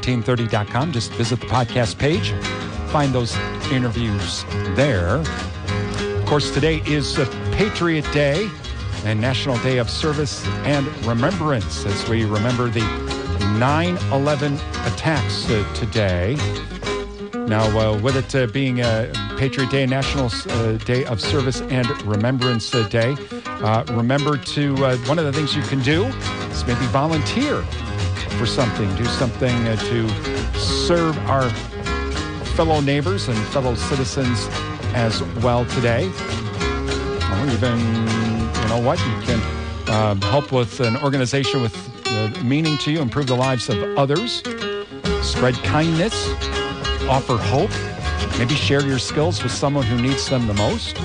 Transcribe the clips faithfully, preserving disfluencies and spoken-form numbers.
fourteen thirty dot com. Just visit the podcast page. Find those interviews there. Of course, today is a Patriot Day and National Day of Service and Remembrance as we remember the nine eleven attacks uh, today. Now, uh, with it uh, being a Patriot Day, National uh, Day of Service and Remembrance uh, Day, uh, remember to, uh, one of the things you can do is maybe volunteer for something. Do something uh, to serve our fellow neighbors and fellow citizens as well today. Or even, you know what, you can uh, help with an organization with uh, meaning to you, improve the lives of others, spread kindness, offer hope, maybe share your skills with someone who needs them the most.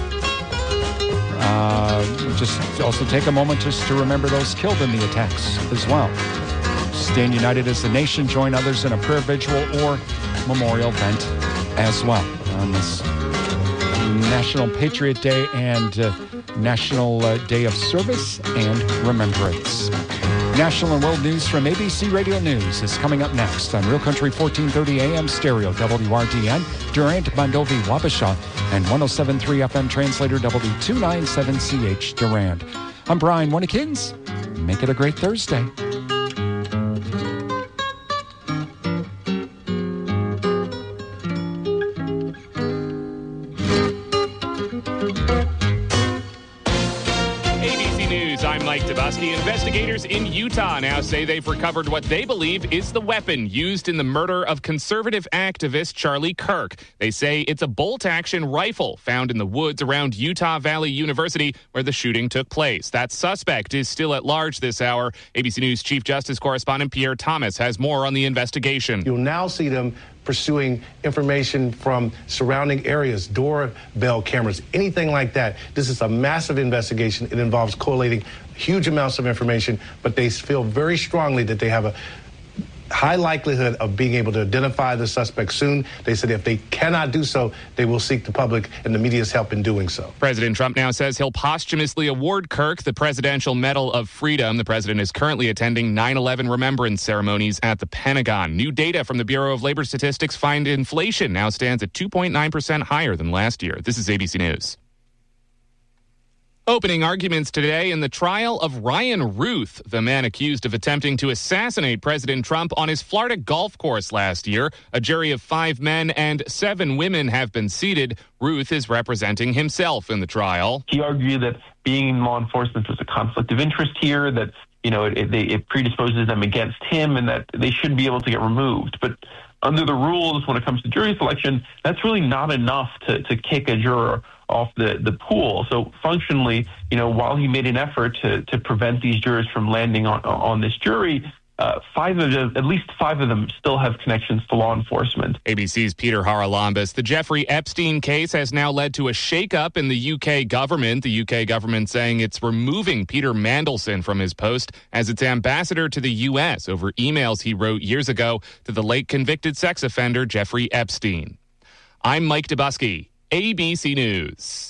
Uh, just also take a moment just to remember those killed in the attacks as well. Stand united as a nation, join others in a prayer vigil or memorial event as well on this National Patriot Day and uh, National uh, Day of Service and Remembrance. National and world news from A B C Radio News is coming up next on Real Country fourteen thirty A M Stereo, W R D N, Durant, Mondovi, Wabasha, and one oh seven point three F M Translator, W two ninety-seven C H Durant. I'm Brian Winnikins. Make it a great Thursday. The investigators in Utah now say they've recovered what they believe is the weapon used in the murder of conservative activist Charlie Kirk. They say it's a bolt-action rifle found in the woods around Utah Valley University where the shooting took place. That suspect is still at large this hour. A B C News Chief Justice Correspondent Pierre Thomas has more on the investigation. You'll now see them pursuing information from surrounding areas, doorbell cameras, anything like that. This is a massive investigation. It involves collating huge amounts of information, but they feel very strongly that they have a high likelihood of being able to identify the suspect soon. They said if they cannot do so, they will seek the public and the media's help in doing so. President Trump now says he'll posthumously award Kirk the Presidential Medal of Freedom. The president is currently attending nine eleven remembrance ceremonies at the Pentagon. New data from the Bureau of Labor Statistics find inflation now stands at two point nine percent higher than last year. This is A B C News. Opening arguments today in the trial of Ryan Ruth, the man accused of attempting to assassinate President Trump on his Florida golf course last year. A jury of five men and seven women have been seated. Ruth is representing himself in the trial. He argued that being in law enforcement was a conflict of interest here, that, you know, it, it, it predisposes them against him and that they should be able to get removed. But under the rules, when it comes to jury selection, that's really not enough to, to kick a juror off the, the pool. So functionally, you know, while he made an effort to, to prevent these jurors from landing on, on this jury, uh, five of them, at least five of them still have connections to law enforcement. A B C's Peter Haralambous. The Jeffrey Epstein case has now led to a shakeup in the U K government. The U K government saying it's removing Peter Mandelson from his post as its ambassador to the U S over emails he wrote years ago to the late convicted sex offender Jeffrey Epstein. I'm Mike Dubusky, A B C News.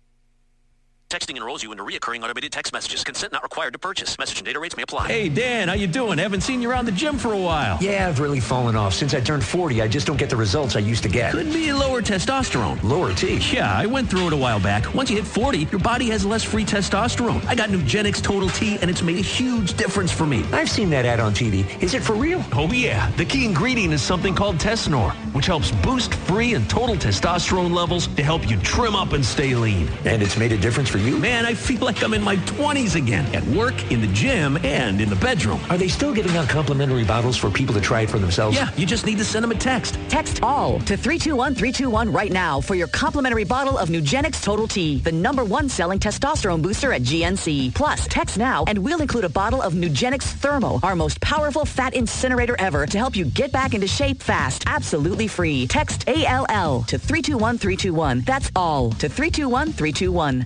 Texting enrolls you into recurring automated text messages. Consent not required to purchase. Message and data rates may apply. Hey, Dan, how you doing? Haven't seen you around the gym for a while. Yeah, I've really fallen off. Since I turned forty, I just don't get the results I used to get. Could be lower testosterone. Lower T? Yeah, I went through it a while back. Once you hit forty, your body has less free testosterone. I got Nugenix Total T, and it's made a huge difference for me. I've seen that ad on T V. Is it for real? Oh, yeah. The key ingredient is something called Tesnor, which helps boost free and total testosterone levels to help you trim up and stay lean. And it's made a difference for you? Man, I feel like I'm in my twenties again, at work, in the gym, and in the bedroom. Are they still giving out complimentary bottles for people to try it for themselves? Yeah, you just need to send them a text. Text ALL to three two one three two one right now for your complimentary bottle of Nugenix Total T, the number one selling testosterone booster at G N C. Plus, text now and we'll include a bottle of Nugenix Thermo, our most powerful fat incinerator ever, to help you get back into shape fast, absolutely free. Text A L L to three two one three two one. That's ALL to three two one three two one.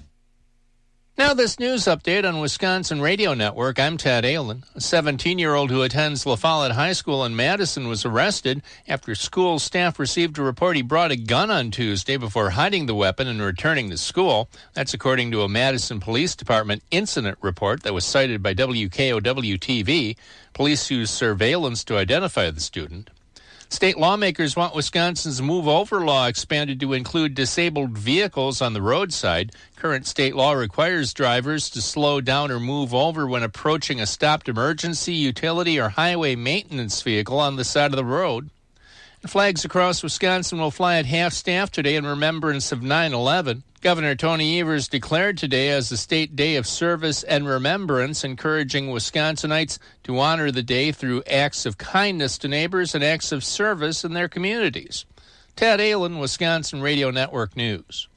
Now this news update on Wisconsin Radio Network. I'm Tad Aylin. A seventeen-year-old who attends La Follette High School in Madison was arrested after school staff received a report he brought a gun on Tuesday before hiding the weapon and returning to school. That's according to a Madison Police Department incident report that was cited by W K O W T V. Police used surveillance to identify the student. State lawmakers want Wisconsin's Move Over law expanded to include disabled vehicles on the roadside. Current state law requires drivers to slow down or move over when approaching a stopped emergency, utility, or highway maintenance vehicle on the side of the road. Flags across Wisconsin will fly at half-staff today in remembrance of nine eleven. Governor Tony Evers declared today as the State Day of Service and Remembrance, encouraging Wisconsinites to honor the day through acts of kindness to neighbors and acts of service in their communities. Ted Allen, Wisconsin Radio Network News.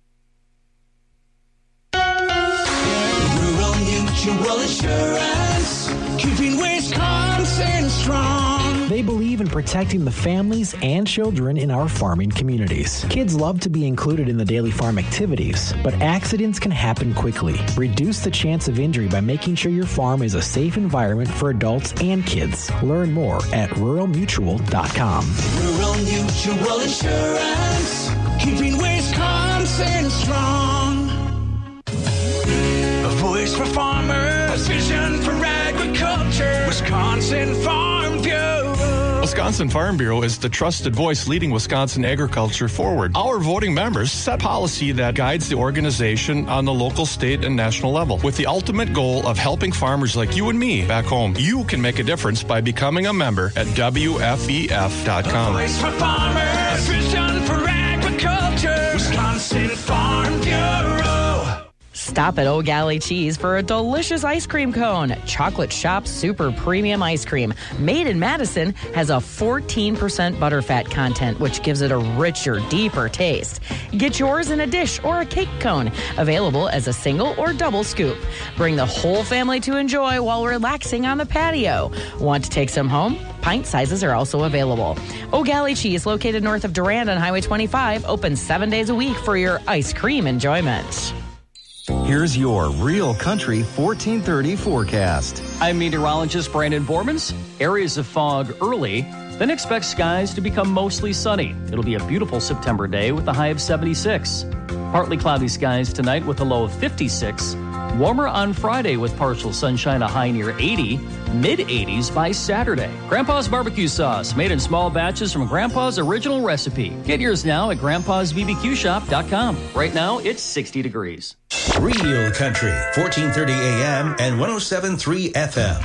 Rural Mutual Insurance, keeping Wisconsin strong. They believe in protecting the families and children in our farming communities. Kids love to be included in the daily farm activities, but accidents can happen quickly. Reduce the chance of injury by making sure your farm is a safe environment for adults and kids. Learn more at rural mutual dot com. Rural Mutual Insurance, keeping Wisconsin strong. A voice for farmers, vision for agriculture, Wisconsin Farm Bureau. Wisconsin Farm Bureau is the trusted voice leading Wisconsin agriculture forward. Our voting members set policy that guides the organization on the local, state, and national level with the ultimate goal of helping farmers like you and me back home. You can make a difference by becoming a member at W F E F dot com. A voice for farmers, vision for agriculture, Wisconsin Farm Bureau. Stop at O'Galley Cheese for a delicious ice cream cone. Chocolate Shop Super Premium Ice Cream, made in Madison, has a fourteen percent butterfat content, which gives it a richer, deeper taste. Get yours in a dish or a cake cone, available as a single or double scoop. Bring the whole family to enjoy while relaxing on the patio. Want to take some home? Pint sizes are also available. O'Galley Cheese, located north of Durand on Highway twenty-five, open seven days a week for your ice cream enjoyment. Here's your Real Country fourteen thirty forecast. I'm meteorologist Brandon Bormans. Areas of fog early, then expect skies to become mostly sunny. It'll be a beautiful September day with a high of seventy-six. Partly cloudy skies tonight with a low of fifty-six. Warmer on Friday with partial sunshine, a high near eighty. mid-eighties by Saturday. Grandpa's barbecue sauce, made in small batches from Grandpa's original recipe. Get yours now at grandpas b b q shop dot com. Right now, it's sixty degrees. Real Country, fourteen thirty A M and one oh seven point three F M.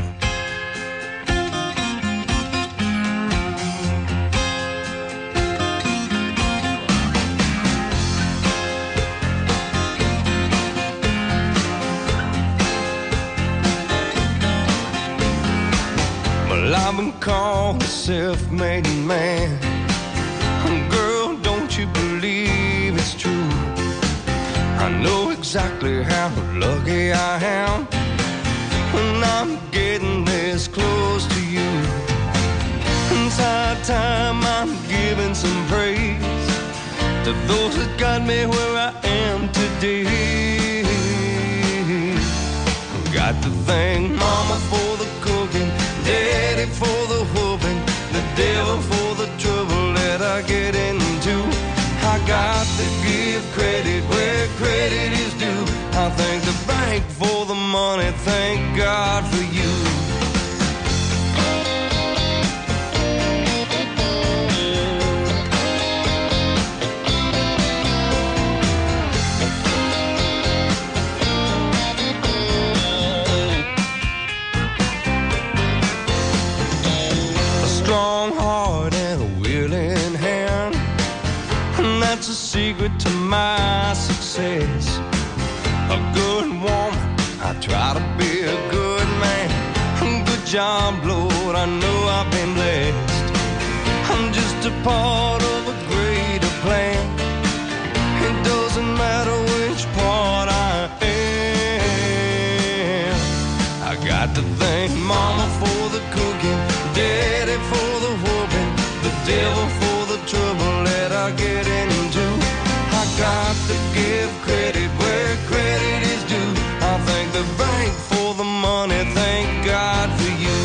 I've been called a self-made man. Girl, don't you believe it's true? I know exactly how lucky I am when I'm getting this close to you. It's high time I'm giving some praise to those that got me where I am today. Got to thank Mama for the cooking, Daddy for the whooping, the devil for the trouble that I get into. I got to give credit where credit is due. I thank the bank for the money, thank God for you. Strong heart and a willing hand, and that's a secret to my success. A good woman, I try to be a good man. Good job, Lord, I know I've been blessed. I'm just a part of a greater plan. It doesn't matter which part I am. I got to thank Mama for the cooking, Daddy for the whooping, the devil for the trouble that I get into. I got to give credit where credit is due. I thank the bank for the money, thank God for you.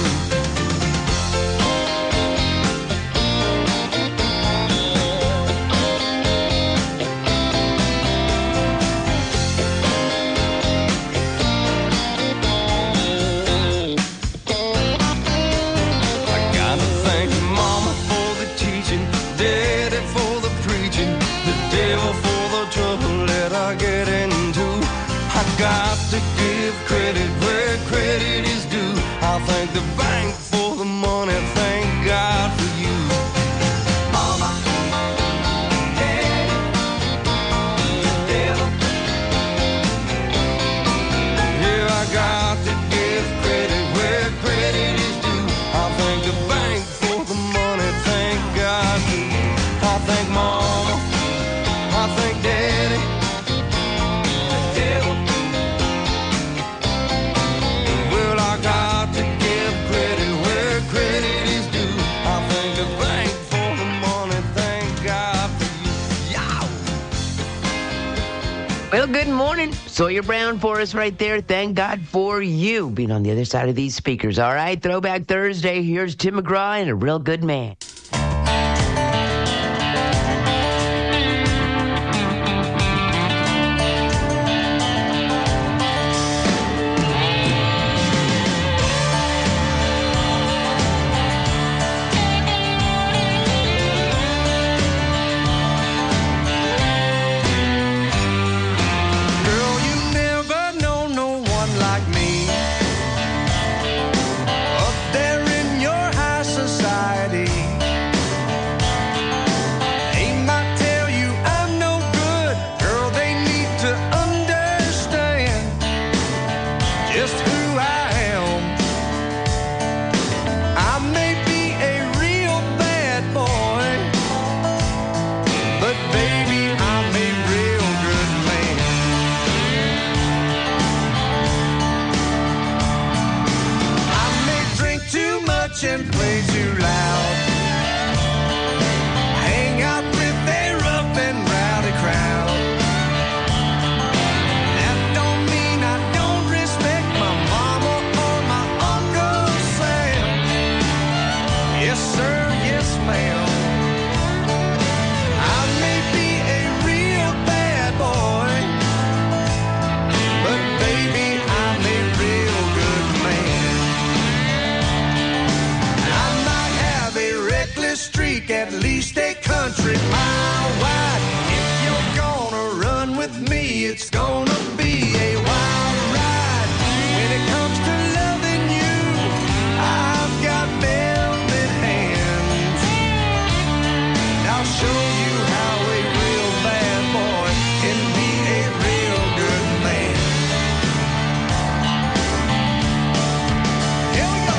Well, good morning. Sawyer Brown for us right there. Thank God for you being on the other side of these speakers. All right, Throwback Thursday. Here's Tim McGraw and A Real Good Man. And play too loud. Hang out with a rough and rowdy crowd. That don't mean I don't respect my mama or my Uncle Sam. Yes, sir, yes, ma'am. I may be a real bad boy, but baby, I'm a real good man. Streak at least a country mile wide. If you're gonna run with me, it's gonna be a wild ride. When it comes to loving you, I've got velvet hands. I'll show you how a real bad boy can be a real good man. Here we go.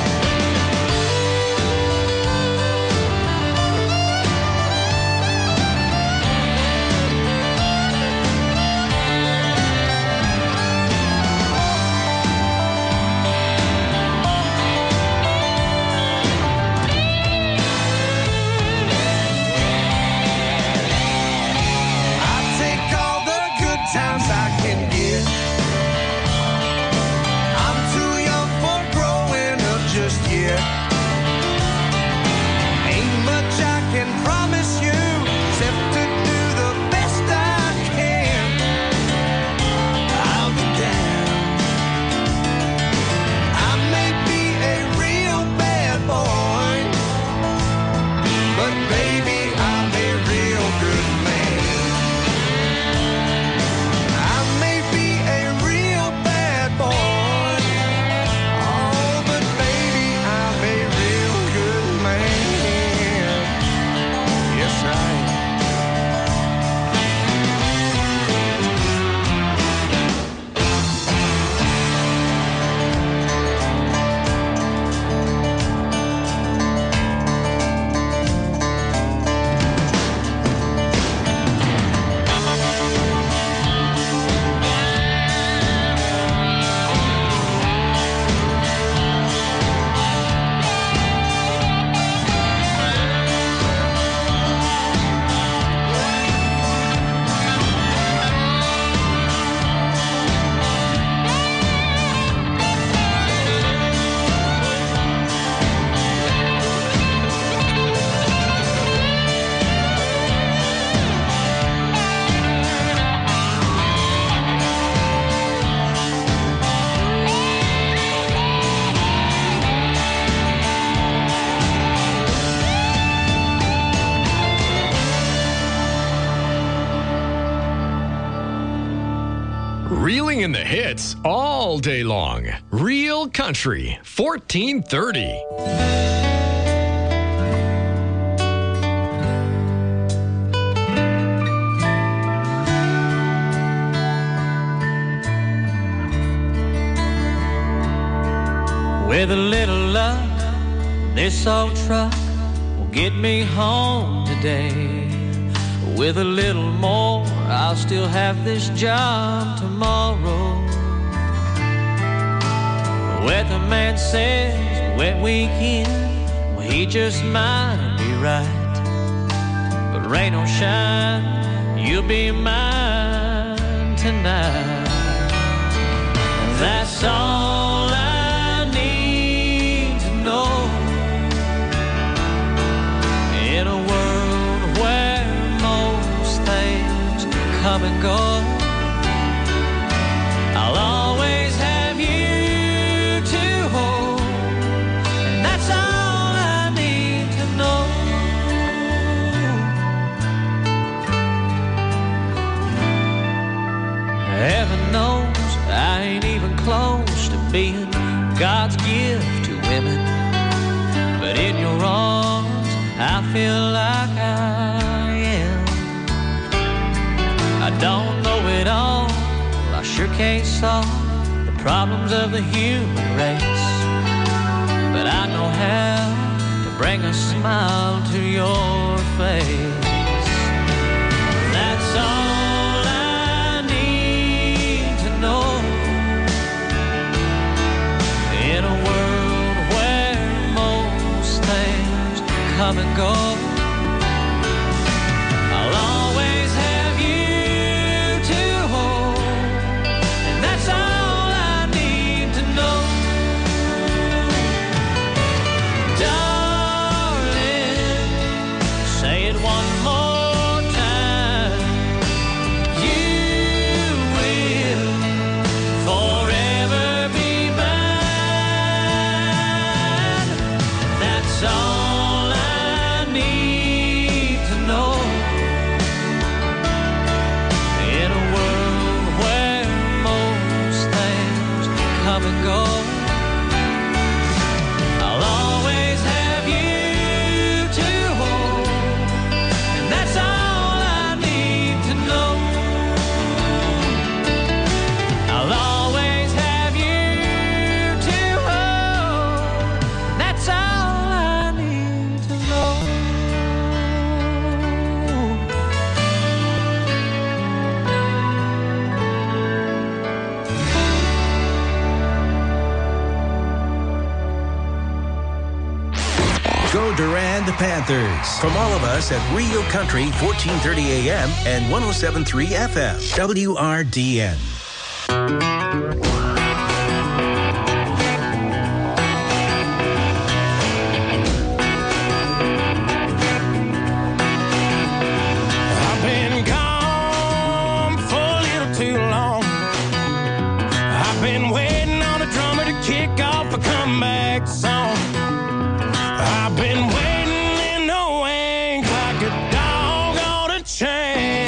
Times I can get. I'm too young for growing up just yet. Ain't much I can promise you except to do the best I can. I'll be damned. I may be a real bad boy, but baby, I'm a real good man. Reeling in the hits all day long. Real Country, fourteen thirty. With a little luck, this old truck will get me home today. With a little more, I'll still have this job tomorrow. Weatherman says wet weekend, well, he just might be right. But rain or shine, you'll be mine tonight. That's all I need to know. In a world where most things come and go, I'll always have you to hold. And that's all I need to know. Heaven knows I ain't even close to being God's gift to women. But in your arms, I feel like I am. I don't know it all, I sure can't solve the problems of the human race. But I know how to bring a smile to your face. That's all I need to know. In a world where most things come and go, I'll always have you to hold. And that's all I need to know. Darling, say it one more time. You will forever be mine. That's all I need to know. In a world where most things come and go, I'll always have you to hold. And that's all I need to know. I'll always have you to hold. That's all I need to know. Go Durand Panthers. From all of us at Real Country, fourteen thirty A M and one oh seven point three F M, W R D N. I've been gone for a little too long. I've been waiting on a drummer to kick off a comeback song. I've been waiting in the wings like a dog on a chain.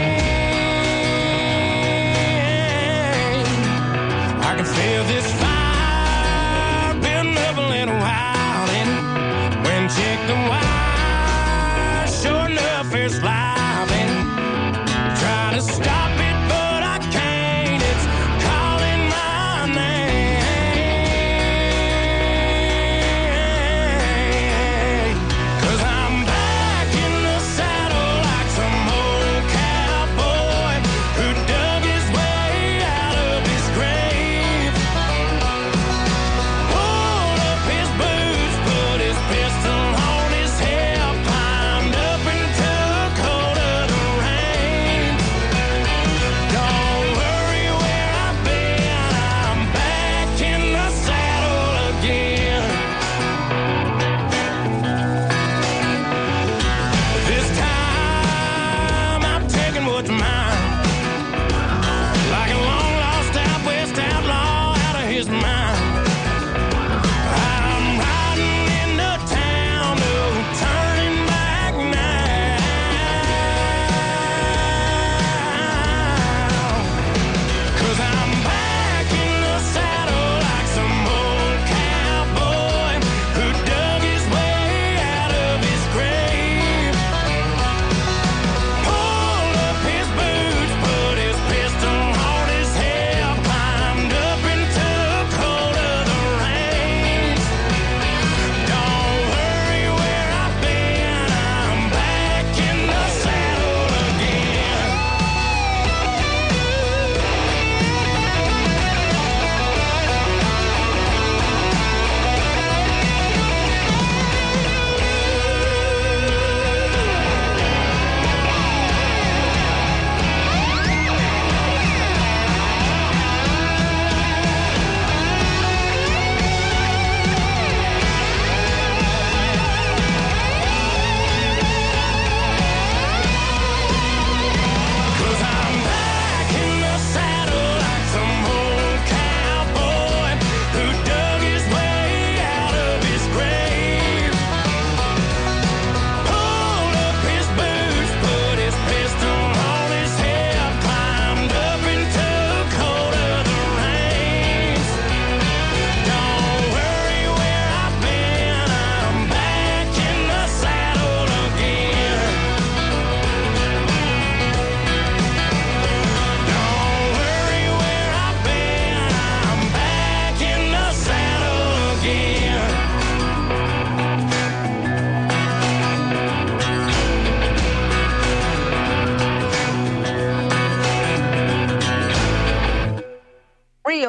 I can feel this fire building up a little while in it. When check the wire, sure enough, it's live in it. Try to stop it, but I can't. It's calling my name. 'Cause I'm back in the saddle like some old cowboy who dug his way out of his grave. Pulled up his boots, put his pistol on his hip, climbed up and took hold of the reins.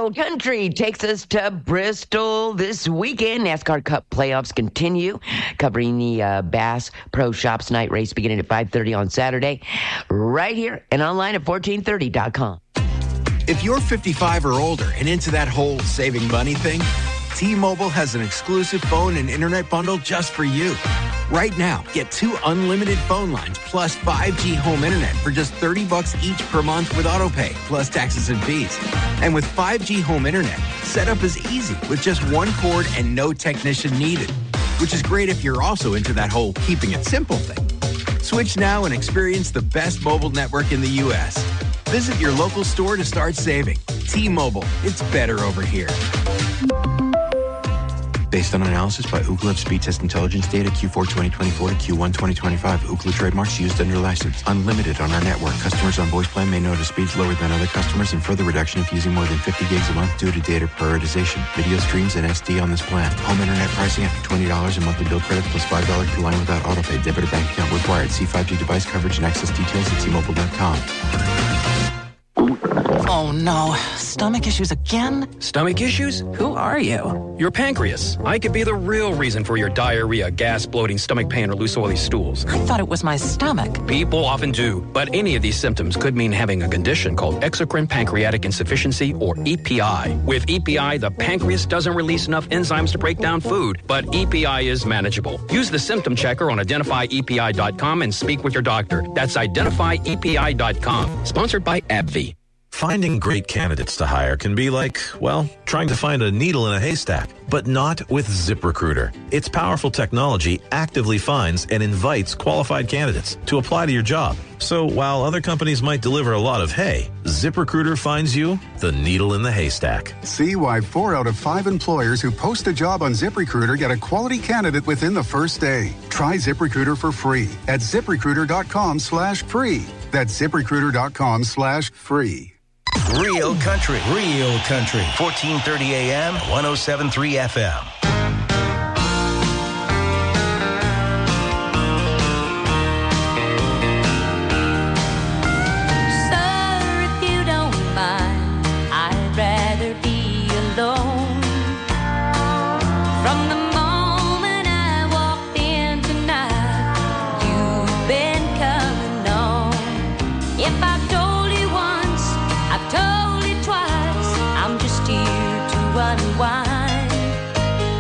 Real Country takes us to Bristol this weekend. NASCAR Cup playoffs continue, covering the uh, Bass Pro Shops Night race beginning at five thirty on Saturday, right here and online at fourteen thirty dot com. If you're fifty-five or older and into that whole saving money thing, T-Mobile has an exclusive phone and internet bundle just for you. Right now, get two unlimited phone lines plus five G home internet for just thirty bucks each per month with autopay, plus taxes and fees. And with five G home internet, setup is easy with just one cord and no technician needed, which is great if you're also into that whole keeping it simple thing. Switch now and experience the best mobile network in the U S. Visit your local store to start saving. T-Mobile, it's better over here. Based on analysis by Ookla of speed test intelligence data Q four twenty twenty-four to Q one twenty twenty-five. Ookla trademarks used under license. Unlimited on our network. Customers on voice plan may notice speeds lower than other customers and further reduction if using more than fifty gigs a month due to data prioritization. Video streams and S D on this plan. Home internet pricing after twenty dollars and monthly bill credits plus five dollars per line without autopay. Debit or bank account required. See five G device coverage and access details at T Mobile dot com. Oh no, stomach issues again? Stomach issues? Who are you? Your pancreas. I could be the real reason for your diarrhea, gas, bloating, stomach pain, or loose oily stools. I thought it was my stomach. People often do, but any of these symptoms could mean having a condition called exocrine pancreatic insufficiency, or E P I. With E P I, the pancreas doesn't release enough enzymes to break down food, but E P I is manageable. Use the symptom checker on identify E P I dot com and speak with your doctor. That's identify E P I dot com. Sponsored by AbbVie. Finding great candidates to hire can be like, well, trying to find a needle in a haystack, but not with ZipRecruiter. Its powerful technology actively finds and invites qualified candidates to apply to your job. So while other companies might deliver a lot of hay, ZipRecruiter finds you the needle in the haystack. See why four out of five employers who post a job on ZipRecruiter get a quality candidate within the first day. Try ZipRecruiter for free at ZipRecruiter dot com slash free. That's ZipRecruiter dot com slash free. Real Country. Real Country. fourteen thirty A M, one oh seven point three F M. Sir, if you don't mind, I'd rather be alone. From the moment I walked in tonight, you've been coming on. If I've told you once, I've told you twice, I'm just here to unwind.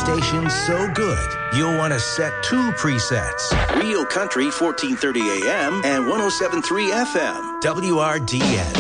station so good, you'll want to set two presets. Real Country, fourteen thirty A M and one oh seven point three F M. W R D N.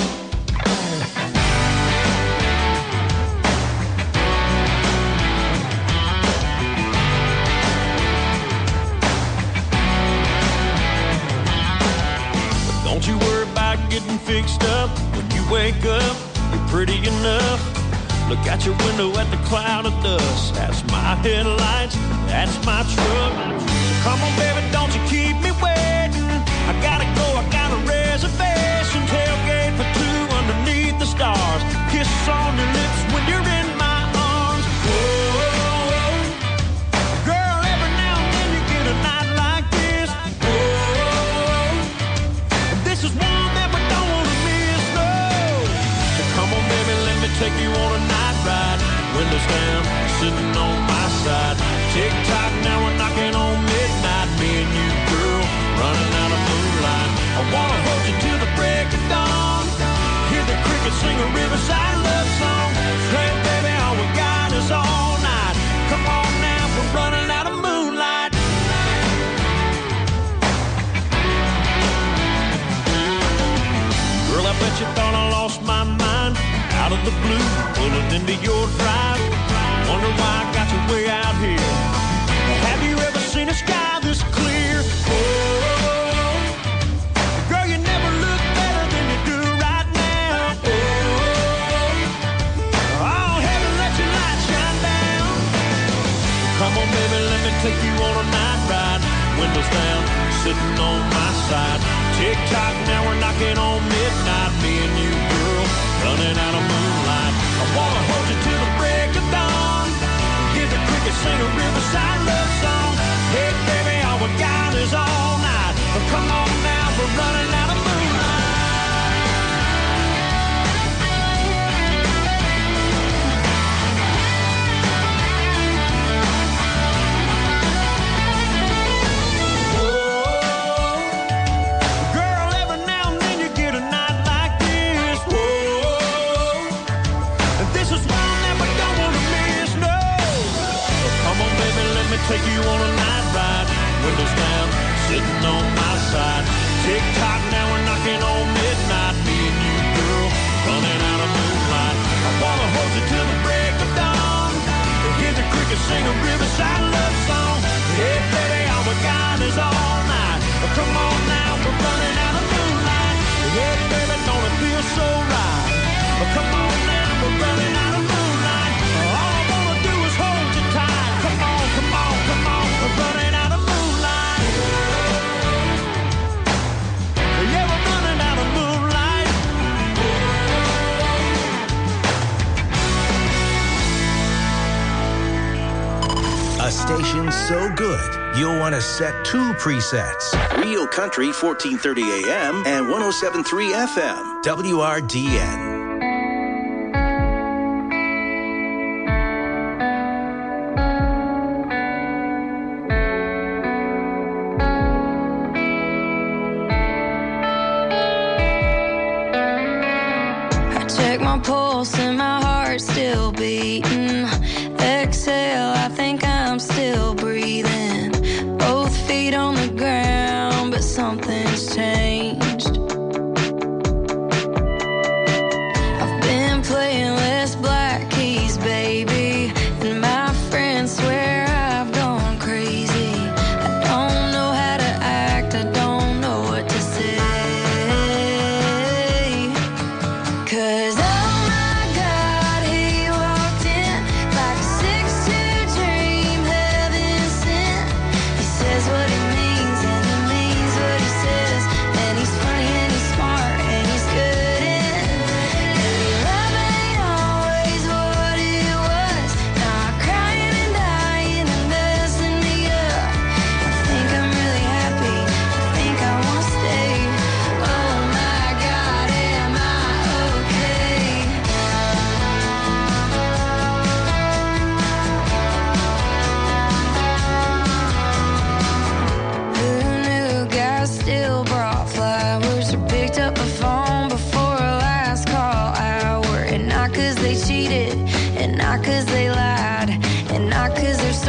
Don't you worry about getting fixed up. When you wake up, you're pretty enough. Look out your window at the cloud of dust. That's my headlights, that's my truck. So come on, baby, don't you keep me waiting. I gotta go, I got a reservation. Tailgate for two underneath the stars. Kisses on your lips when you're in my arms. Whoa, girl, every now and then you get a night like this. Whoa, this is one that we don't want to miss, no. So come on, baby, let me take you on a night ride. Windows down, sitting on my side. Tick-tock, now we're knocking on midnight. Me and you, girl, running out of moonlight. I wanna hold you till the break of dawn. Hear the crickets sing a riverside love song. Hey, baby, all we got is all night. Come on now, we're running out of moonlight. Girl, I bet you thought I lost my mind. Out of the blue, pulling into your drive. Wonder why I got you way out here. Have you ever seen a sky this clear? Oh, girl, you never look better than you do right now. Oh, oh, heaven, let your light shine down. Come on, baby, let me take you on a night ride. Windows down, sitting on my side. Tick-tock, now we're knocking on midnight. Me and you, girl, running out of moonlight. I wanna hold you till the break of dawn. Hear the crickets sing a riverside love song. Hey, baby, all we got is all night. But come on now, we're running out of take you on a night ride. Windows down, sitting on my side. Tick-tock, now we're knocking on midnight. Me and you, girl, running out of moonlight. I wanna hold you till the break of dawn. Hear the crickets sing a riverside love song. Hey, baby, all we got is all night. Come on now, we're running out of moonlight. Hey, baby, don't it feel so right? Come on now, we're running out of moonlight. All I wanna do is hold you tight. Come on, come on, come on, we're running out of moonlight. Yeah, we're running out of moonlight. A station so good, you'll want to set two presets. Real Country, fourteen thirty A M and one oh seven point three F M. W R D N. My pulse and my heart still beating. Exhale, I think I'm still breathing. Both feet on the ground, but something's changed. I've been playing less black keys, baby, and my friends swear I've gone crazy. I don't know how to act, I don't know what to say. 'Cause not 'cause they lied, and not 'cause they're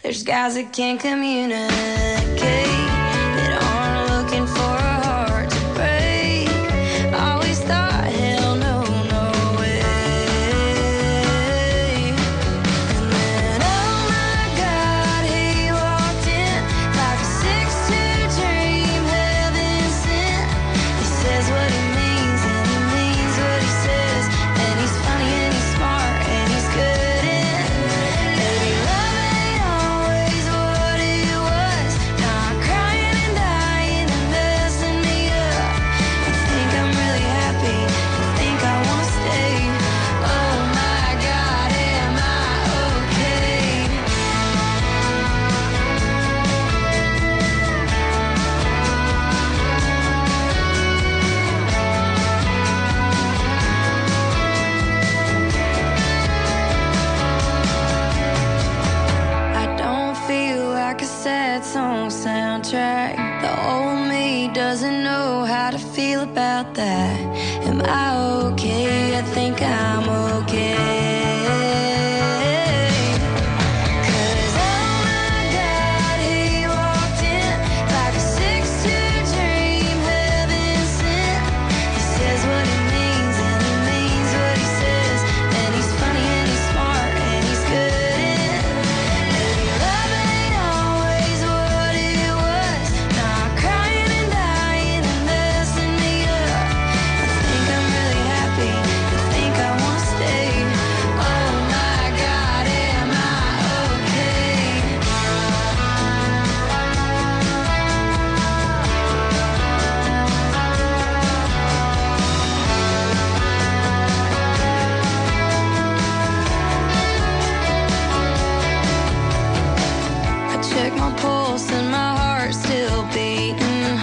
There's guys that can't communicate, that aren't looking for a heart to break. I always thought, hell no, no way. And then, oh my God, he walked in like a six-two dream, heaven sent. He says what he means and he means what he says, and he's funny and he's smart and he's good in. Baby, love ain't always what it was. Now I'm crying and dying and messing me up. I think I'm really happy. I think I wanna stay. Oh my God, am I okay? I don't feel like a sad song soundtrack. The old me doesn't know how to feel about that. Am I okay? I think I'm okay. 'Cause oh my God, he walked in like a six-two dream, heaven sent. He says what he means and he means what he says, and he's funny and he's smart and he's good in. Baby, love ain't always what it was. Now I'm crying and dying and messing me up. I think I'm really happy. I think I wanna stay. Oh my God, am I okay? I check my pulse and my heart's still beating.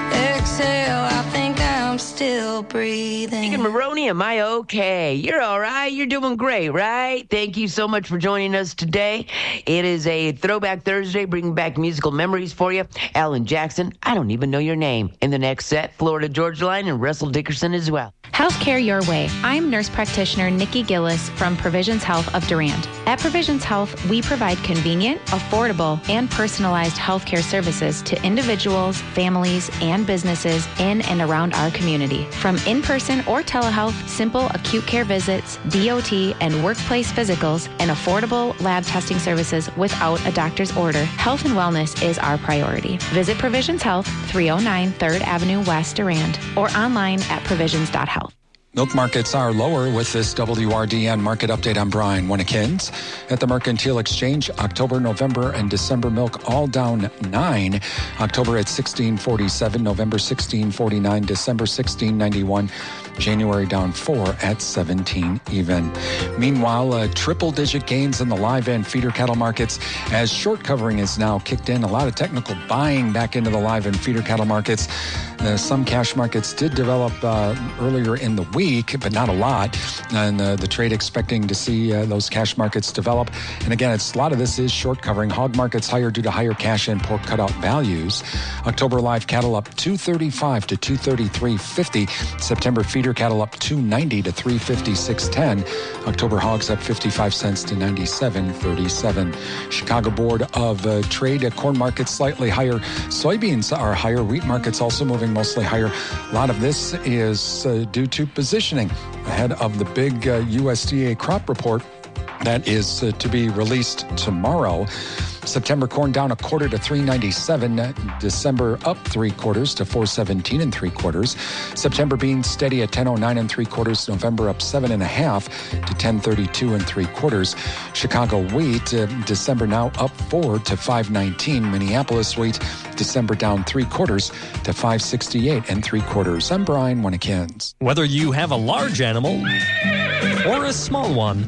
Exhale, I think I'm still breathing. Megan Maroney, am I okay? You're all right. You're doing great, right? Thank you so much for joining us today. It is a Throwback Thursday, bringing back musical memories for you. Alan Jackson, I don't even know your name. In the next set, Florida Georgia Line and Russell Dickerson as well. Healthcare your way. I'm nurse practitioner Nikki Gillis from Provisions Health of Durand. At Provisions Health, we provide convenient, affordable, and personalized healthcare services to individuals, families, and businesses in and around our community. From in-person or telehealth, simple acute care visits, D O T, and workplace physicals, and affordable lab testing services without a doctor's order, health and wellness is our priority. Visit Provisions Health, three oh nine third Avenue West, Durand, or online at provisions dot health. Milk markets are lower with this W R D N market update. I'm Brian Winnekins. At the Mercantile Exchange, October, November, and December milk all down nine. October at sixteen forty-seven, November sixteen forty-nine, December sixteen ninety-one, January down four at seventeen even. Meanwhile, uh, triple-digit gains in the live and feeder cattle markets as short covering is now kicked in. A lot of technical buying back into the live and feeder cattle markets. Uh, some cash markets did develop uh, earlier in the week, but not a lot. And uh, the trade expecting to see uh, those cash markets develop. And again, it's a lot of this is short covering. Hog markets higher due to higher cash and pork cutout values. October live cattle up two thirty-five to two thirty-three fifty. September feeder cattle up two ninety to three fifty-six ten. October hogs up fifty-five cents to ninety-seven thirty-seven. Chicago Board of uh, Trade uh, corn markets slightly higher. Soybeans are higher. Wheat markets also moving mostly higher. A lot of this is uh, due to positioning ahead of the big uh, U S D A crop report that is uh, to be released tomorrow. September corn down a quarter to three ninety-seven. December up three quarters to four seventeen and three quarters. September beans steady at ten oh nine and three quarters. November up seven and a half to ten thirty-two and three quarters. Chicago wheat, uh, December now up four to five nineteen. Minneapolis wheat, December down three quarters to five sixty-eight and three quarters. I'm Brian Winnekins. Whether you have a large animal or a small one,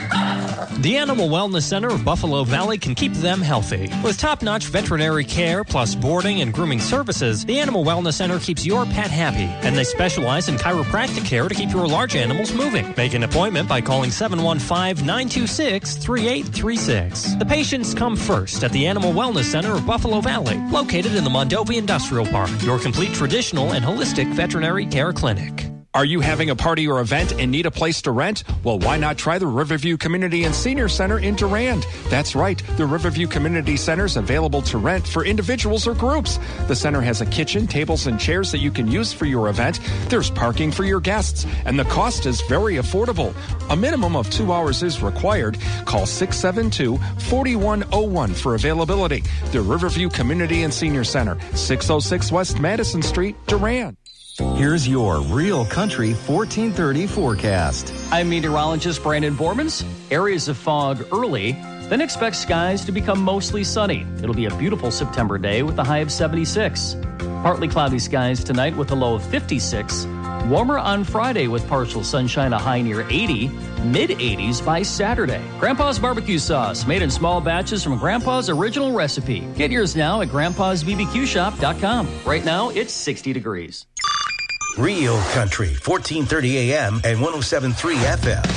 the Animal Wellness Center of Buffalo Valley can keep them healthy. With top-notch veterinary care plus boarding and grooming services, the Animal Wellness Center keeps your pet happy, and they specialize in chiropractic care to keep your large animals moving. Make an appointment by calling seven one five, nine two six, three eight three six. The patients come first at the Animal Wellness Center of Buffalo Valley, located in the Mondovi Industrial Park, your complete traditional and holistic veterinary care clinic. Are you having a party or event and need a place to rent? Well, why not try the Riverview Community and Senior Center in Durand? That's right, the Riverview Community Center is available to rent for individuals or groups. The center has a kitchen, tables, and chairs that you can use for your event. There's parking for your guests, and the cost is very affordable. A minimum of two hours is required. Call six seven two, four one zero one for availability. The Riverview Community and Senior Center, six oh six West Madison Street, Durand. Here's your Real Country fourteen thirty forecast. I'm meteorologist Brandon Bormans. Areas of fog early, then expect skies to become mostly sunny. It'll be a beautiful September day with a high of seventy-six. Partly cloudy skies tonight with a low of fifty-six. Warmer on Friday with partial sunshine, a high near eighty. mid-eighties by Saturday. Grandpa's barbecue sauce, made in small batches from Grandpa's original recipe. Get yours now at grandpas b b q shop dot com. Right now, it's sixty degrees. Real Country, fourteen thirty A M and one oh seven point three F M.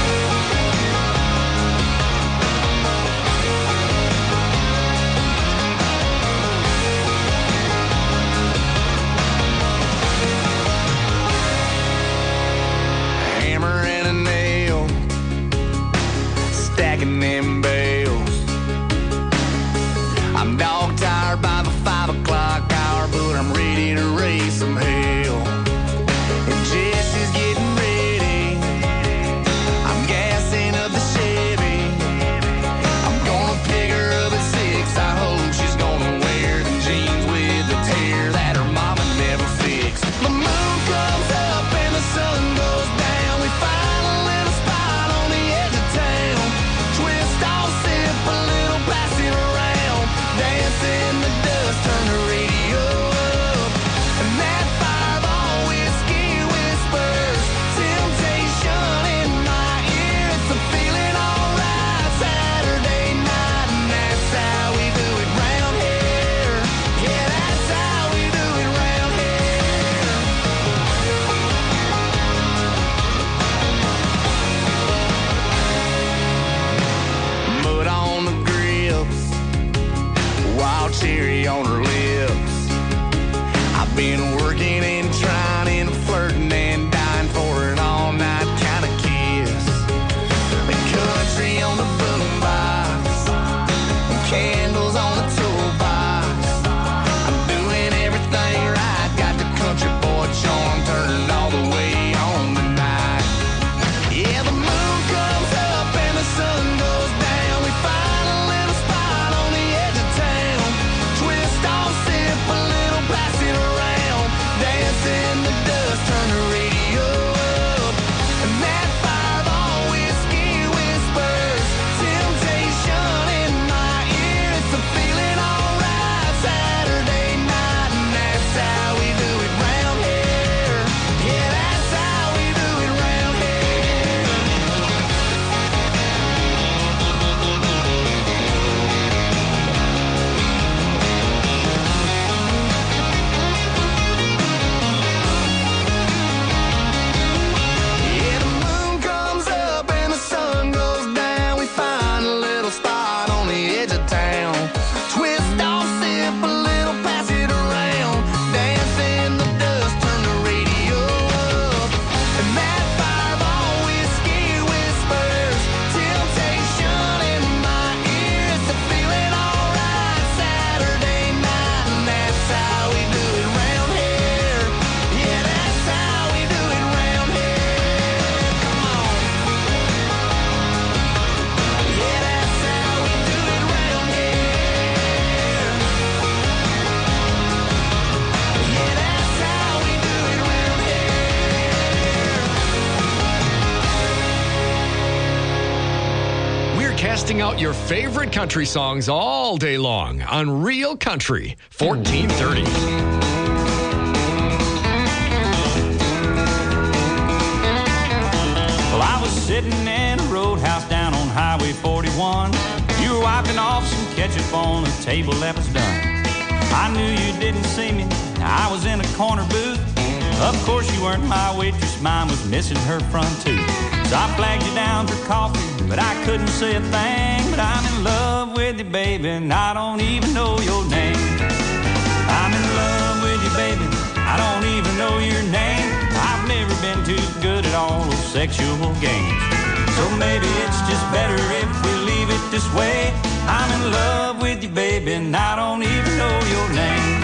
Hammer and a nail, stacking them bales. I'm dog tired by the five o'clock hour, but I'm ready to raise some hell. And Jesse's getting ready. I'm gassing up the Chevy. I'm gonna pick her up at six. I hope she's gonna wear the jeans with the tear that her mama never fixed. The moon comes up and the sun goes down. We find a little spot on the edge of town. Twist off, sip a little, pass it around. Dance in the dust, turn the radio up. And that fireball whiskey whispers temptation in my ear. It's a feeling alright Saturday night, and that's how we do it round here. Yeah, that's how we do it round here. Mud on the grips, wild cherry on her lips. I've been working and trying and flirting and dying for an all-night kind of kiss. The country on the boombox, candles on the toolbox. I'm doing everything right, got the country boy charm turned all the way on tonight. Yeah, the moon comes up and the sun goes down. We find a little spot on the edge of town. Twist off, sip a little, pass it around. Dance in the dust, turn the radio up. And that fireball whiskey whispers temptation in my ear. It's a feeling alright Saturday night, and that's how we do it round here. Yeah, that's how we do it round here. Yeah, the moon comes up and the sun goes down. We find a little spot on the edge of town. Twist off, sip a little, pass it around. Dance in the dust, turn the radio up. And that fireball whiskey whispers temptation in my ear. It's a feeling alright Saturday night, and that's how we do it round here. Yeah, that's how we do it round here. Come on. Yeah, that's how we do it round here. Yeah, that's how we do it round here. We're casting out your favorite country songs all day long on Real Country fourteen thirty. Well, I was sitting in a roadhouse down on Highway forty-one. You were wiping off some ketchup on a table that was done. I knew you didn't see me. I was in a corner booth. Of course you weren't my waitress. Mine was missing her front tooth. So I flagged you down for coffee, but I couldn't say a thing. But I'm in love with you, baby, and I don't even know your name. I'm in love with you, baby, I don't even know your name. I've never been sexual games. So maybe it's just better if we leave it this way. I'm in love with you, baby, and I don't even know your name.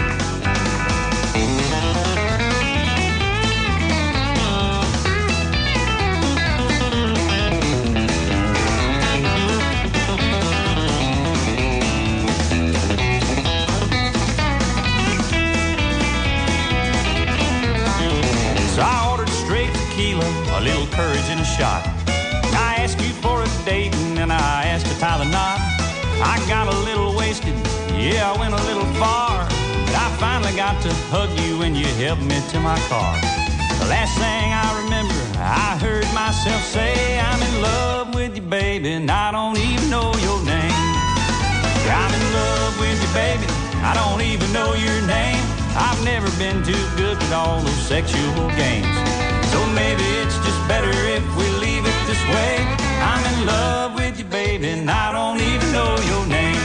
So I ordered straight tequila, a little courage and a shot. I asked you for a date and then I asked to tie the knot. I got a little wasted, yeah, I went a little far, but I finally got to hug you and you helped me to my car. The last thing I remember, I heard myself say, I'm in love with you, baby, and I don't even know your name. Yeah, I'm in love with you, baby, I don't even know your name. I've never been too good with all those sexual games. So maybe it's just better if we leave it this way. I'm in love with you, baby, and I don't even know your name.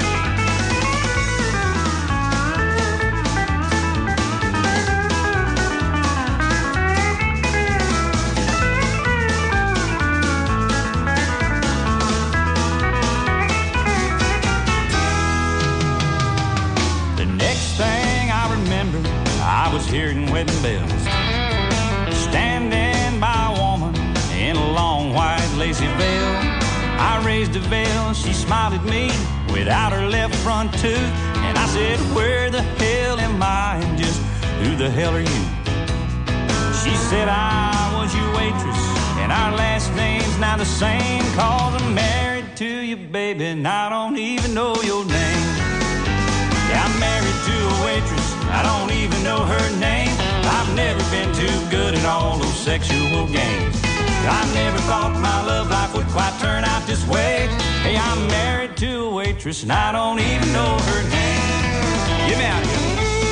The next thing I remember, I was hearing wedding bells, standing by a woman in a long white lacy veil. I raised a veil, she smiled at me without her left front tooth, and I said, where the hell am I, and just who the hell are you? She said, I was your waitress, and our last name's now the same, cause I'm married to you, baby, and I don't even know your name. Yeah, I'm married to a waitress, I don't even know her name. I've never been too good at all those sexual games. I never thought my love life would quite turn out this way. Hey, I'm married to a waitress and I don't even know her name. Get me out of here.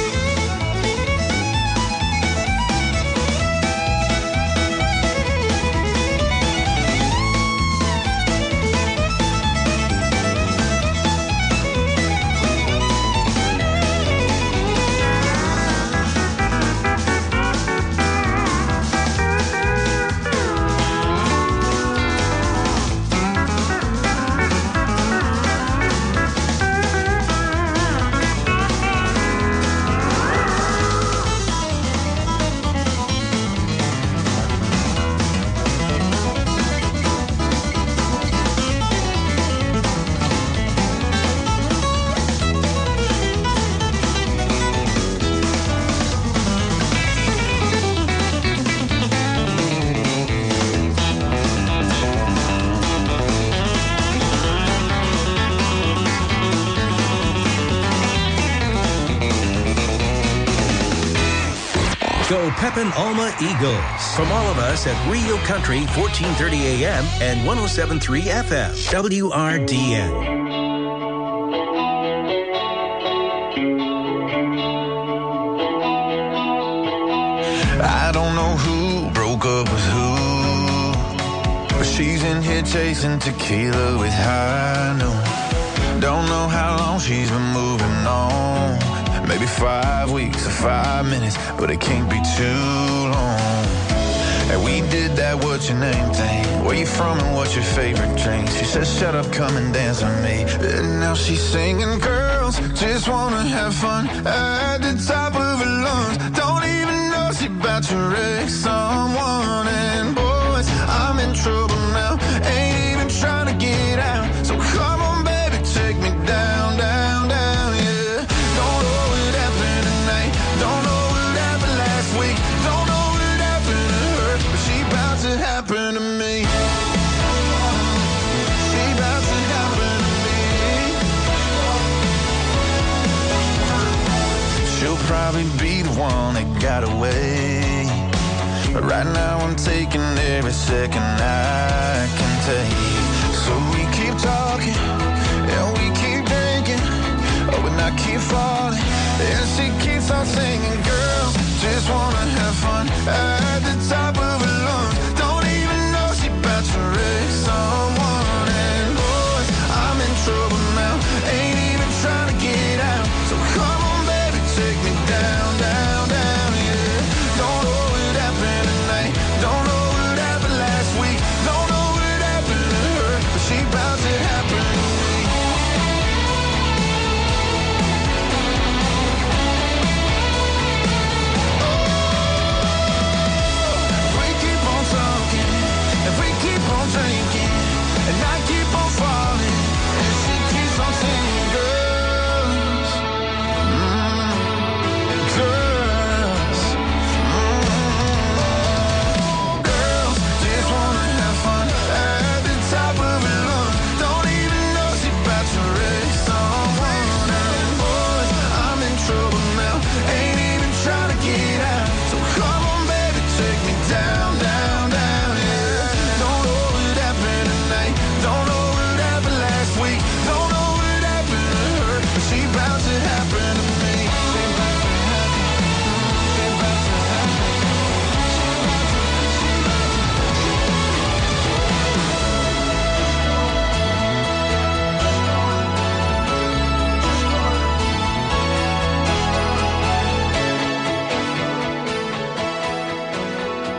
Go Pepin Alma Eagles. From all of us at Rio Country, fourteen thirty A M and one oh seven point three F M, W R D N. I don't know who broke up with who, but she's in here chasing tequila with high noon. Don't know how long she's been moving on. Maybe five weeks or five minutes, but it can't be too long. And we did that what's your name thing. Where you from and what's your favorite drink? She says shut up, come and dance with me. And now she's singing, girls just wanna have fun at the top of her lungs. Don't even know she about to wreck someone. And boys, I'm in trouble now, ain't even trying to get out. So come on baby, take me down, down, down, yeah. Don't know what happened tonight, don't know what happened last week, don't know what happened to her, but she about to happen to me. She about to happen to me. She'll probably be the one that got away, but right now I'm taking every second I can take. So we keep talking, and we keep drinking, oh, and I keep falling, and she keeps on singing, girls just wanna have fun at the top of her lungs. Don't even know she about to wreck someone. And boys, I'm in trouble now, ain't even trying to get out. So come on baby, take me down, down, down, yeah. Don't know what happened tonight, don't know what happened last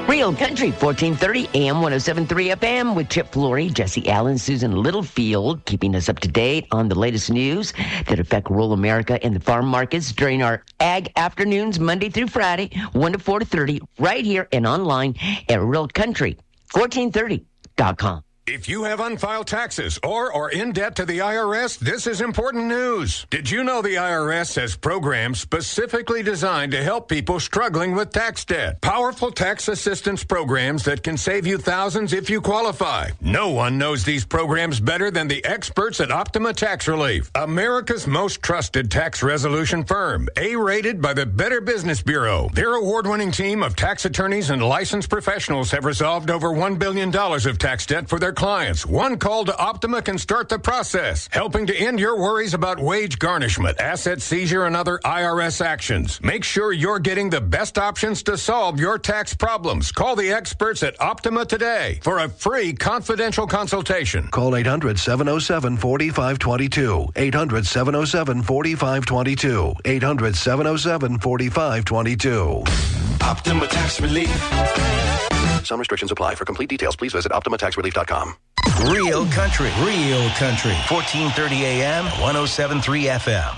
Real Country, fourteen thirty A M, one oh seven point three F M with Chip Flory, Jesse Allen, Susan Littlefield, keeping us up to date on the latest news that affect rural America and the farm markets during our Ag Afternoons, Monday through Friday, one to four thirty, right here and online at real country fourteen thirty dot com. If you have unfiled taxes or are in debt to the I R S, this is important news. Did you know the I R S has programs specifically designed to help people struggling with tax debt? Powerful tax assistance programs that can save you thousands if you qualify. No one knows these programs better than the experts at Optima Tax Relief, America's most trusted tax resolution firm, A-rated by the Better Business Bureau. Their award-winning team of tax attorneys and licensed professionals have resolved over one billion dollars of tax debt for their clients. One call to Optima can start the process, helping to end your worries about wage garnishment, asset seizure, and other I R S actions. Make sure you're getting the best options to solve your tax problems. Call the experts at Optima today for a free confidential consultation. Call eight hundred, seven oh seven, four five two two. eight hundred, seven oh seven, four five two two. eight hundred, seven oh seven, four five two two. Optima Tax Relief. Some restrictions apply. For complete details, please visit optima tax relief dot com. Real Country, Real Country, fourteen thirty A M, one oh seven point three F M.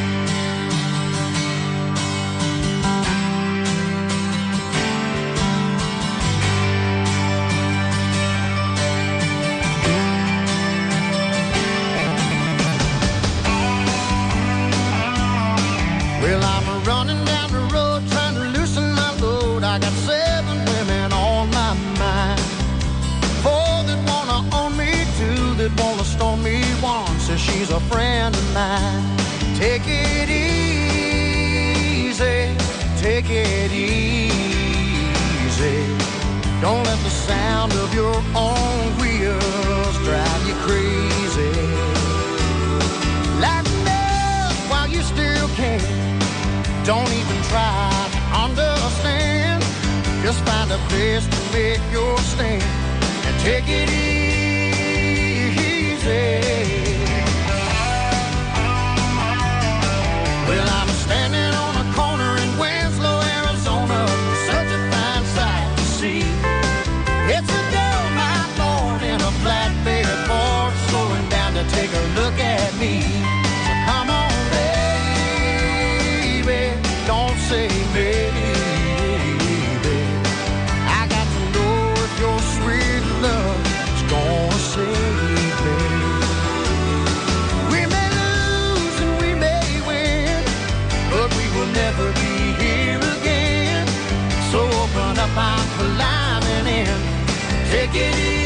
Well, I'm running down the road trying to loosen my load. I got seven women on my mind. Four that wanna own me, two that wanna stone me. One says she's a friend of mine. Take it easy, take it easy. Don't let the sound of your own wheels drive you crazy. Lighten up while you still can. Don't even try to understand. Just find a place to make your stand and take it easy. Well, I'm standing on a corner in Winslow, Arizona. Such a fine sight to see. It's a girl, my lord, in a flatbed Ford, slowing down to take a look at me. So come on, baby, don't say maybe. I got to know if your sweet love is gonna save me. We may lose and we may win, but we will never be here again. So open up, I'm climbing in. Take it easy.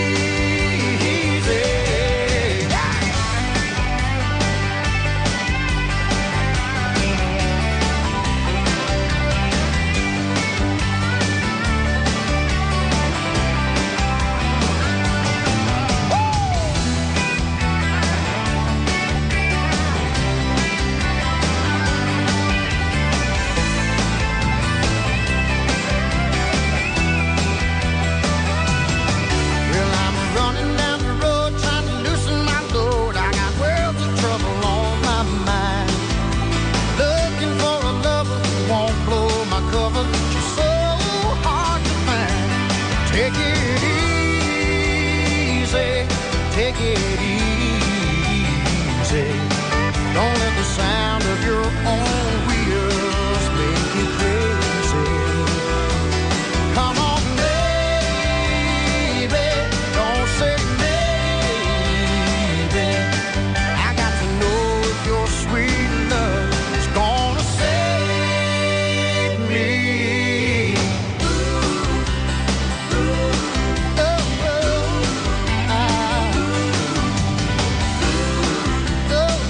Take it easy, take it easy. Don't let the sound of your own wheels make you crazy. Come on, baby, don't say maybe. I got to know if your sweet love is gonna save me. Oh,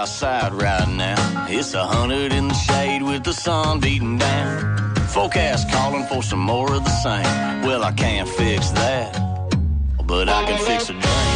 outside right now. It's a hundred in the shade with the sun beating down. Forecast calling for some more of the same. Well, I can't fix that, but I can fix a drink.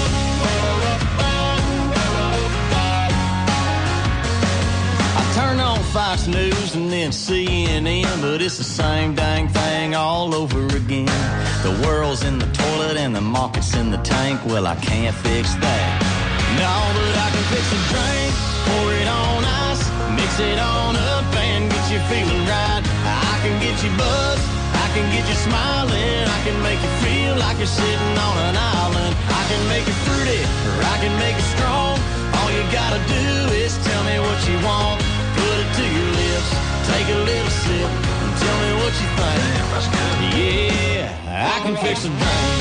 I turn on Fox News and then C N N, but it's the same dang thing all over again. The world's in the toilet and the market's in the tank. Well, I can't fix that. No, but I can fix a drink, pour it on ice, mix it on up and get you feeling right. I can get you buzzed, I can get you smiling, I can make you feel like you're sitting on an island. I can make it fruity, or I can make it strong. All you gotta do is tell me what you want. Put it to your lips, take a little sip, and tell me what you think. Yeah, I can fix a drink.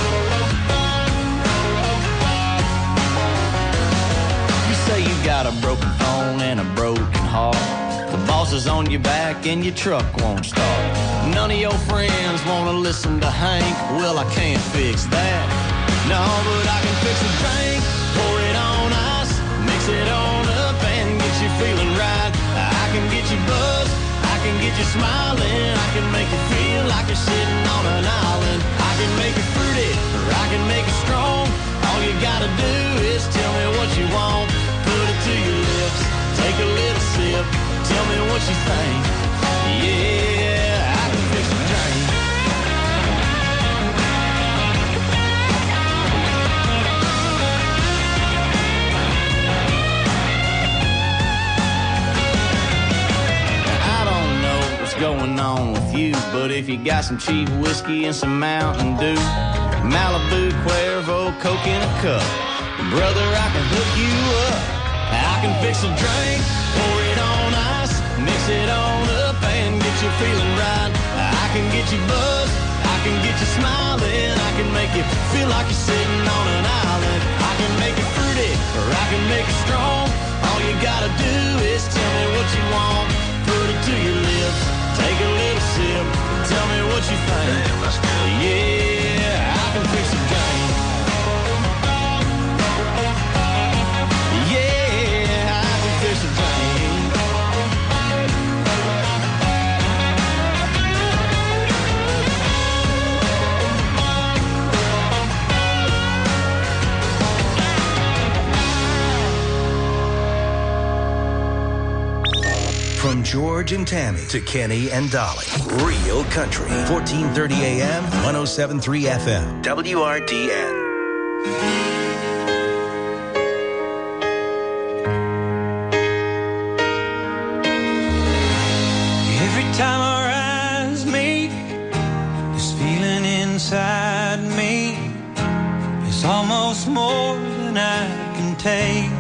Say you got a broken phone and a broken heart. The boss is on your back and your truck won't start. None of your friends wanna listen to Hank. Well, I can't fix that. No, but I can fix a drink, pour it on ice, mix it on up and get you feeling right. I can get you buzzed, I can get you smiling, I can make you feel like you're sitting on an island. I can make it fruity, or I can make it strong. All you gotta do is tell me what you want. Put it to your lips, take a little sip, tell me what you think. Yeah, I can fix a drink. I don't know what's going on with you, but if you got some cheap whiskey and some Mountain Dew, Malibu, Cuervo, Coke in a cup, brother, I can hook you up. I can fix a drink, pour it on ice, mix it on up and get you feeling right. I can get you buzzed, I can get you smiling, I can make you feel like you're sitting on an island. I can make it fruity, or I can make it strong. All you gotta do is tell me what you want. Put it to your lips, take a little sip, tell me what you think. Yeah, I can fix a drink. From George and Tammy to Kenny and Dolly. Real Country. fourteen thirty A M, one oh seven point three F M. W R D N. Every time our eyes meet, this feeling inside me is almost more than I can take.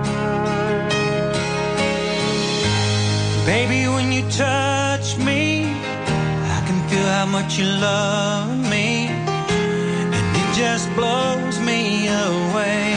Baby, when you touch me, I can feel how much you love me, and it just blows me away.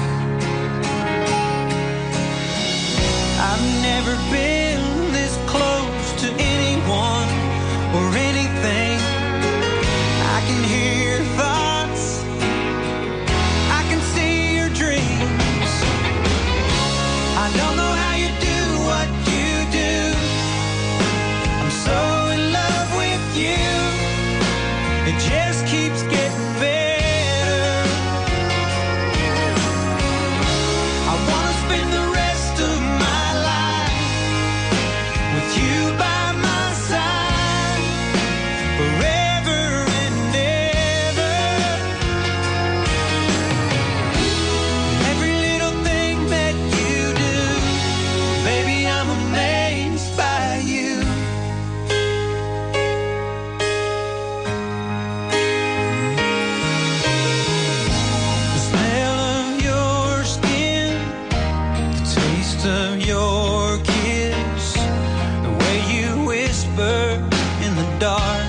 I've never been this close to anyone or anything. I can hear your thoughts, I can see your dreams. I don't know how you do what you do. I'm so in love with you. It just keeps getting better. I wanna spend the rest of my life with you by my side, forever and ever. Every little thing that you do, baby, I'm amazed by you. The smell of your skin, the taste of your kiss, the way you whisper in the dark,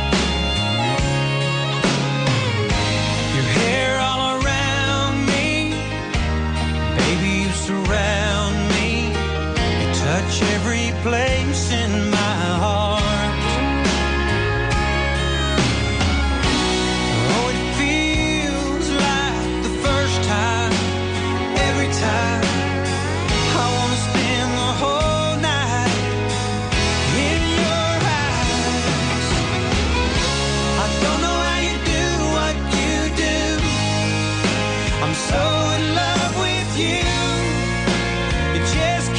your hair all around me, baby, you surround me, you touch every place in my heart. Oh, it feels like the first time, every time I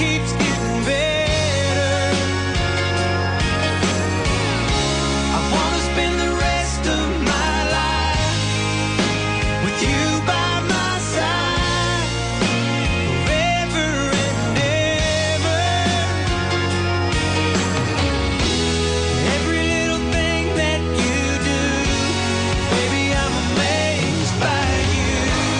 keeps getting better. I wanna spend the rest of my life with you by my side, forever and ever. Every little thing that you do, baby, I'm amazed by you.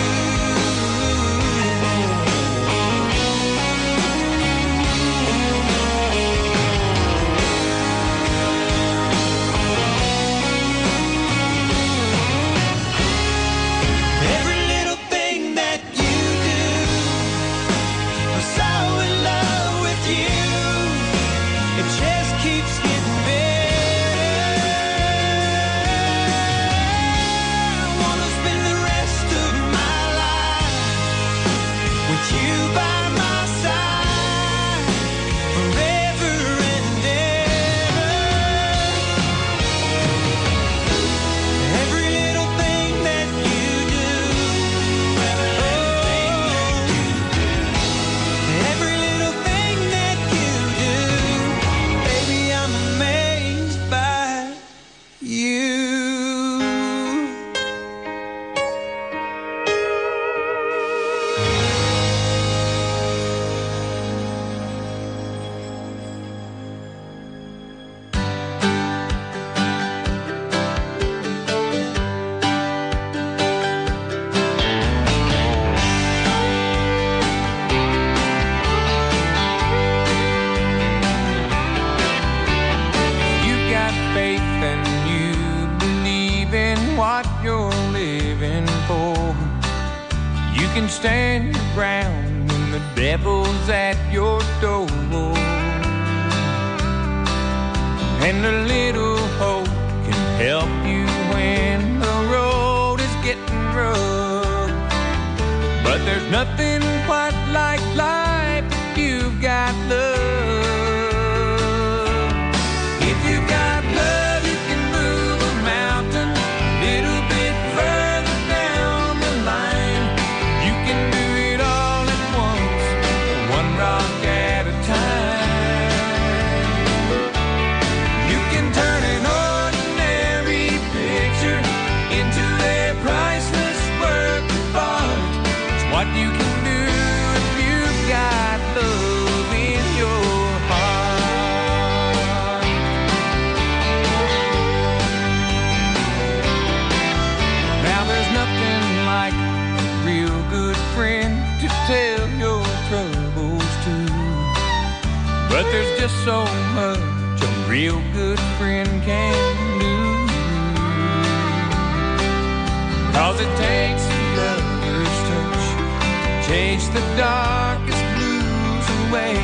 Every little thing that you do, I'm so in love with you. It just keeps getting better. I wanna spend the rest of my life with you by my side, forever and ever. Every little thing that you do, every little thing that you do, baby, I'm amazed by you. You got faith and you believe in what you're living for. You can stand your ground when the devil's at your door. And a little hope can help you when the road is getting rough. But there's nothing quite like life if you've got love. If you've got love, you can move a mountain a little bit further down the line. You can do it all at once, one rock at a time. You can turn an ordinary picture into a priceless work of art. It's what you can do if you've got love in your heart. Now there's nothing like a real good friend to tell your troubles to. But there's just so much a real good friend can do. 'Cause it takes a lover's touch to chase the darkest blues away.